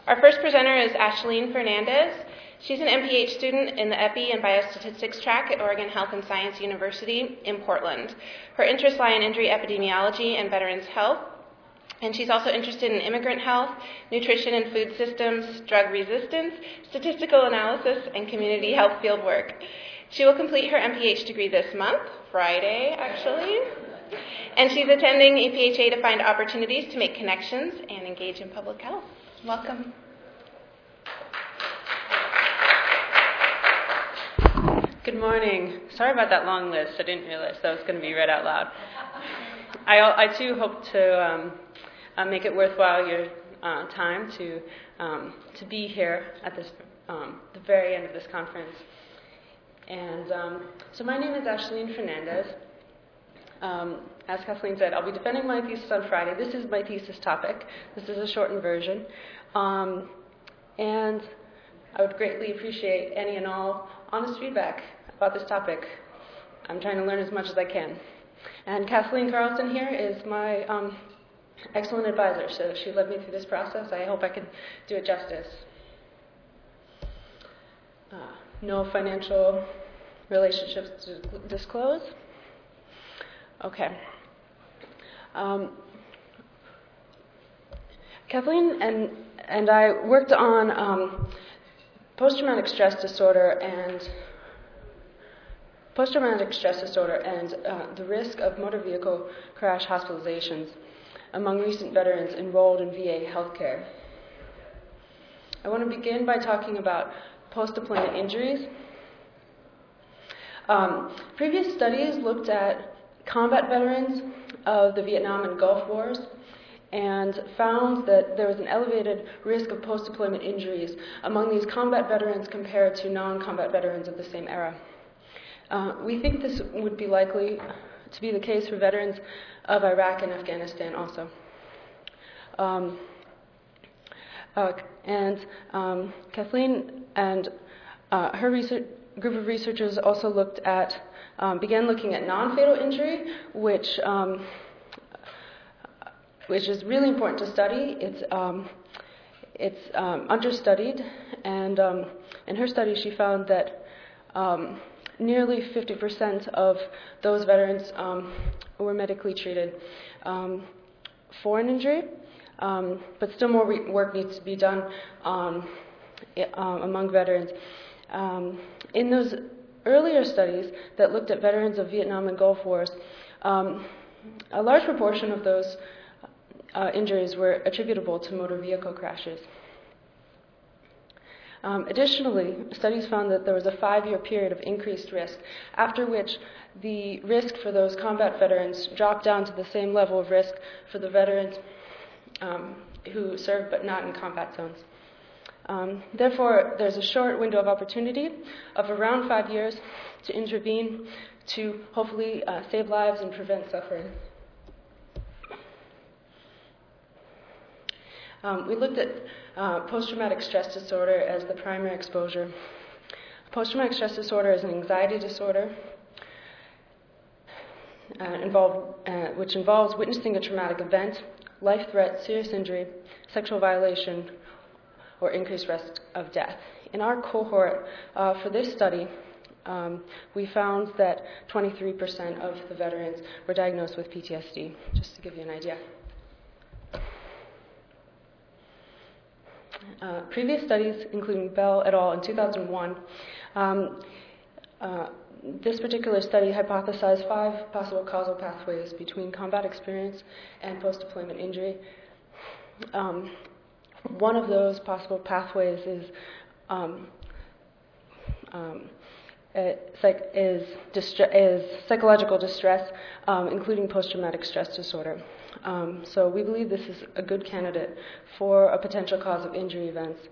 Our first presenter is Ashleen Fernandez. She's an MPH student in the Epi and Biostatistics track at Oregon Health and Science University in Portland. Her interests lie in injury epidemiology and veterans health, and she's also interested in immigrant health, nutrition and food systems, drug resistance, statistical analysis, and community health fieldwork. She will complete her MPH degree this month, Friday actually, and she's attending APHA to find opportunities to make connections and engage in public health. Welcome. Good morning. Sorry about that long list. I didn't realize that was going to be read out loud. I too hope to make it worthwhile your time to be here at this the very end of this conference. And so my name is Ashleen Fernandez. As Kathleen said, I'll be defending my thesis on Friday. This is my thesis topic. This is a shortened version. And I would greatly appreciate any and all honest feedback about this topic. I'm trying to learn as much as I can. And Kathleen Carlson here is my excellent advisor, so she led me through this process. I hope I can do it justice. No financial relationships to disclose. Okay. Kathleen and I worked on post-traumatic stress disorder and the risk of motor vehicle crash hospitalizations among recent veterans enrolled in VA healthcare. I want to begin by talking about post-deployment injuries. Previous studies looked at combat veterans of the Vietnam and Gulf Wars and found that there was an elevated risk of post-deployment injuries among these combat veterans compared to non-combat veterans of the same era. We think this would be likely to be the case for veterans of Iraq and Afghanistan also. Kathleen and her group of researchers also began looking at non-fatal injury, which is really important to study. It's understudied, and in her study she found that nearly 50% of those veterans were medically treated for an injury, but still more work needs to be done among veterans. In those earlier studies that looked at veterans of Vietnam and Gulf Wars, a large proportion of those injuries were attributable to motor vehicle crashes. Additionally, studies found that there was a 5-year period of increased risk, after which the risk for those combat veterans dropped down to the same level of risk for the veterans who served but not in combat zones. Therefore, there's a short window of opportunity of around 5 years to intervene to hopefully save lives and prevent suffering. We looked at post-traumatic stress disorder as the primary exposure. Post-traumatic stress disorder is an anxiety disorder which involves witnessing a traumatic event, life threat, serious injury, sexual violation, or increased risk of death. In our cohort for this study, we found that 23% of the veterans were diagnosed with PTSD, just to give you an idea. Previous studies, including Bell et al. In 2001, this particular study hypothesized 5 possible causal pathways between combat experience and post-deployment injury. One of those possible pathways is psychological distress, including post-traumatic stress disorder. So we believe this is a good candidate for a potential cause of injury events.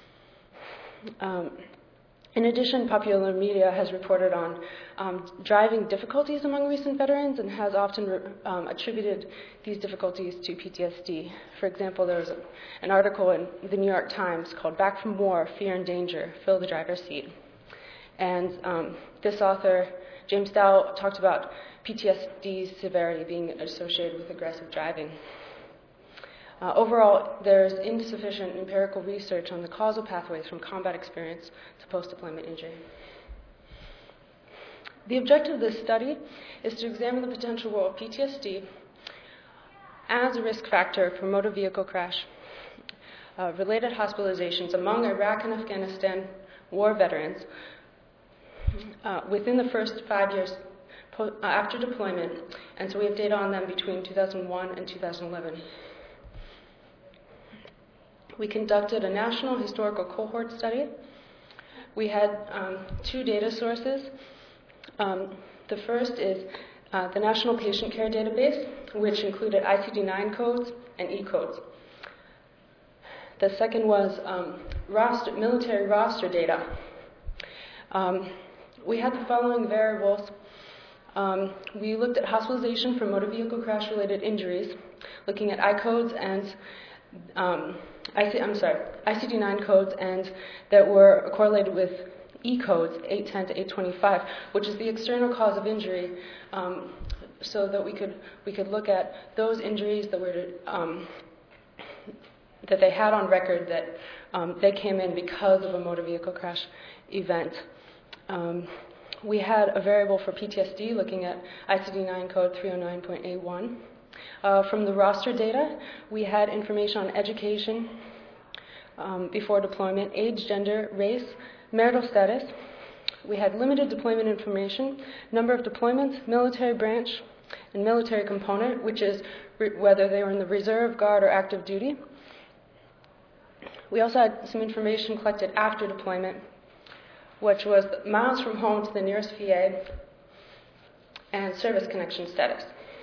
In addition, popular media has reported on driving difficulties among recent veterans and has often attributed these difficulties to PTSD. For example, there was an article in the New York Times called "Back from War, Fear and Danger, Fill the Driver's Seat." And this author, James Dow, talked about PTSD's severity being associated with aggressive driving. Overall, there's insufficient empirical research on the causal pathways from combat experience to post-deployment injury. The objective of this study is to examine the potential role of PTSD as a risk factor for motor vehicle crash related hospitalizations among Iraq and Afghanistan war veterans within the first 5 years after deployment, and so we have data on them between 2001 and 2011. We conducted a national historical cohort study. We had 2 data sources. The first is the National Patient Care Database, which included ICD-9 codes and E-codes. The second was military roster data. We had the following variables. We looked at hospitalization for motor vehicle crash-related injuries, looking at I-codes and ICD-9 codes, and that were correlated with E-codes 810 to 825, which is the external cause of injury, so that we could look at those injuries that were that they had on record that they came in because of a motor vehicle crash event. We had a variable for PTSD looking at ICD-9 code 309.81. From the roster data, we had information on education before deployment, age, gender, race, marital status. We had limited deployment information, number of deployments, military branch, and military component, which is whether they were in the reserve, guard, or active duty. We also had some information collected after deployment, which was miles from home to the nearest VA and service connection status.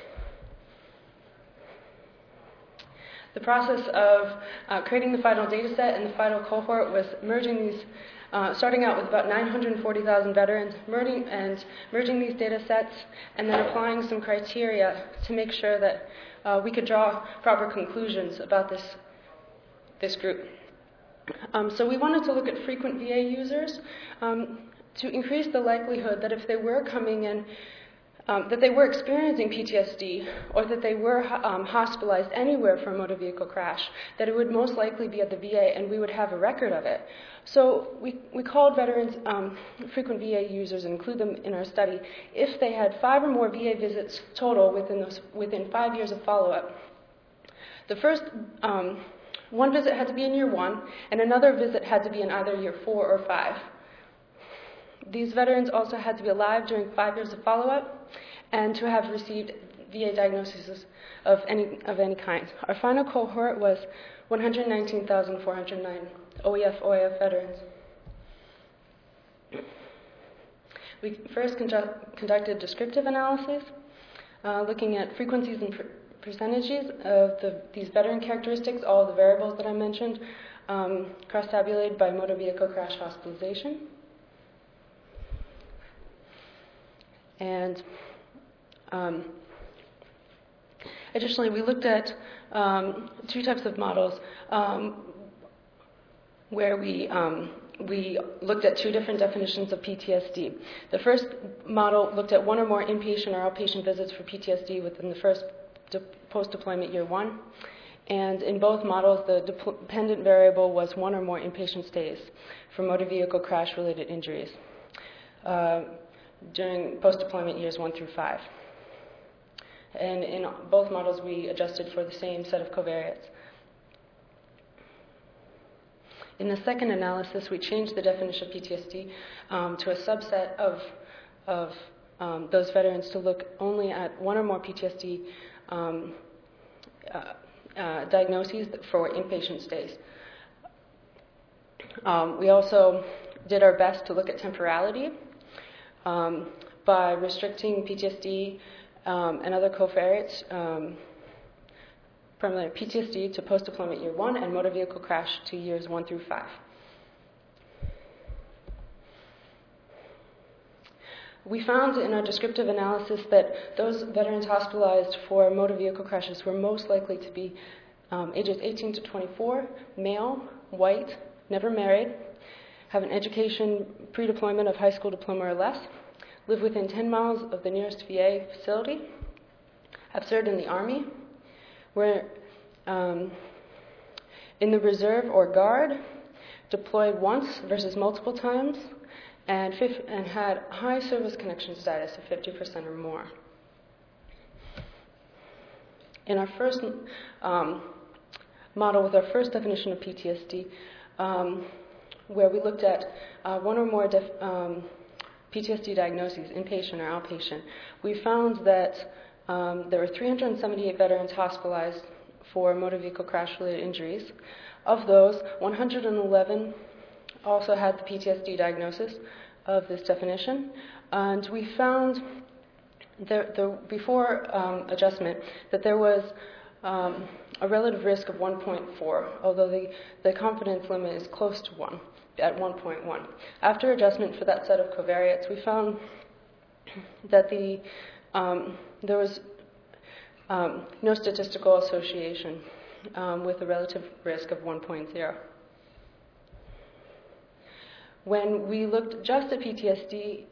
The process of creating the final data set and the final cohort was merging these, starting out with about 940,000 veterans, merging these data sets, and then applying some criteria to make sure that we could draw proper conclusions about this group. So we wanted to look at frequent VA users to increase the likelihood that if they were coming in, that they were experiencing PTSD or that they were hospitalized anywhere for a motor vehicle crash, that it would most likely be at the VA and we would have a record of it. So we called veterans frequent VA users and include them in our study if they had 5 or more VA visits total within 5 years of follow-up. The first one visit had to be in year 1, and another visit had to be in either year 4 or 5. These veterans also had to be alive during 5 years of follow-up and to have received VA diagnoses of any kind. Our final cohort was 119,409 OEF veterans. We first conducted descriptive analysis, looking at frequencies and percentages of these veteran characteristics, all the variables that I mentioned, cross-tabulated by motor vehicle crash hospitalization. And additionally, we looked at 2 types of models where we looked at 2 different definitions of PTSD. The first model looked at 1 or more inpatient or outpatient visits for PTSD within the first post-deployment year 1. And in both models, the dependent variable was 1 or more inpatient stays for motor vehicle crash-related injuries during post-deployment years 1 through 5. And in both models, we adjusted for the same set of covariates. In the second analysis, we changed the definition of PTSD to a subset of those veterans to look only at 1 or more PTSD diagnoses for inpatient stays. We also did our best to look at temporality by restricting PTSD and other covariates, primarily PTSD to post-deployment year 1 and motor vehicle crash to years 1 through 5. We found in our descriptive analysis that those veterans hospitalized for motor vehicle crashes were most likely to be ages 18 to 24, male, white, never married, have an education pre-deployment of high school diploma or less, live within 10 miles of the nearest VA facility, have served in the Army, were In the reserve or guard, deployed once versus multiple times, and had high service connection status of 50% or more. In our first model with our first definition of PTSD, where we looked at one or more PTSD diagnoses, inpatient or outpatient, we found that there were 378 veterans hospitalized for motor vehicle crash-related injuries. Of those, 111 also had the PTSD diagnosis of this definition, and we found before adjustment that there was a relative risk of 1.4, although the confidence limit is close to 1, at 1.1. After adjustment for that set of covariates, we found that there was no statistical association with a relative risk of 1.0. When we looked just at PTSD,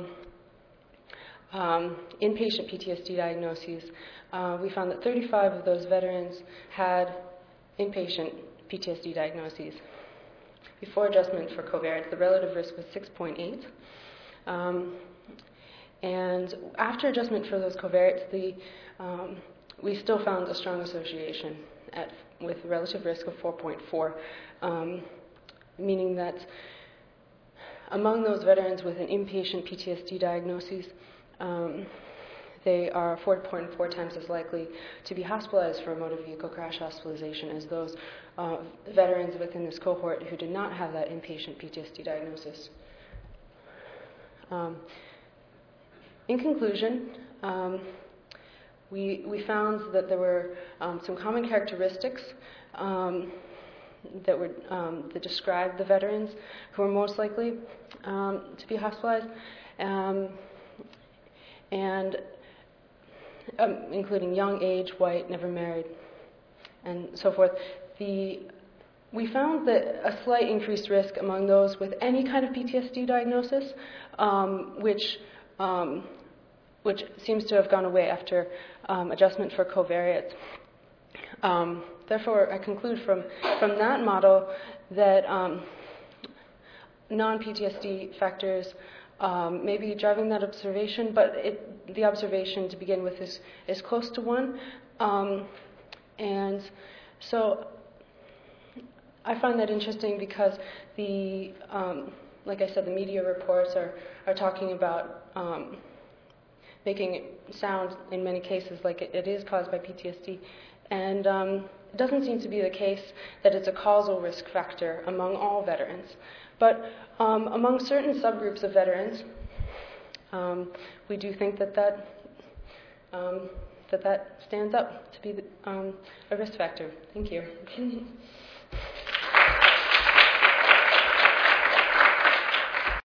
inpatient PTSD diagnoses, we found that 35 of those veterans had inpatient PTSD diagnoses. Before adjustment for covariates, the relative risk was 6.8. And after adjustment for those covariates, we still found a strong association with relative risk of 4.4, meaning that among those veterans with an inpatient PTSD diagnosis, they are 4.4 times as likely to be hospitalized for a motor vehicle crash hospitalization as those veterans within this cohort who did not have that inpatient PTSD diagnosis. In conclusion, we found that there were some common characteristics that described the veterans who were most likely to be hospitalized, and including young age, white, never married, and so forth. We found that a slight increased risk among those with any kind of PTSD diagnosis, which seems to have gone away after adjustment for covariates. Therefore, I conclude from that model that non-PTSD factors may be driving that observation, but the observation to begin with is close to 1. And so I find that interesting because like I said, the media reports are talking about making it sound in many cases like it is caused by PTSD. And it doesn't seem to be the case that it's a causal risk factor among all veterans. But among certain subgroups of veterans, we do think that stands up to be a risk factor. Thank you.